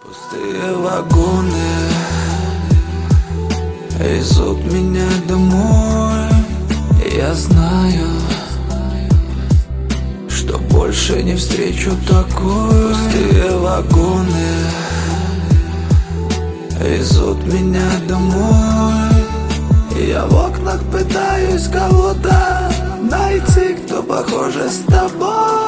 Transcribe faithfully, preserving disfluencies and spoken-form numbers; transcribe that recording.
Пустые вагоны везут меня домой. Я знаю, что больше не встречу такой. Пустые вагоны везут меня домой. Я в окнах пытаюсь кого-то найти, кто похож с тобой.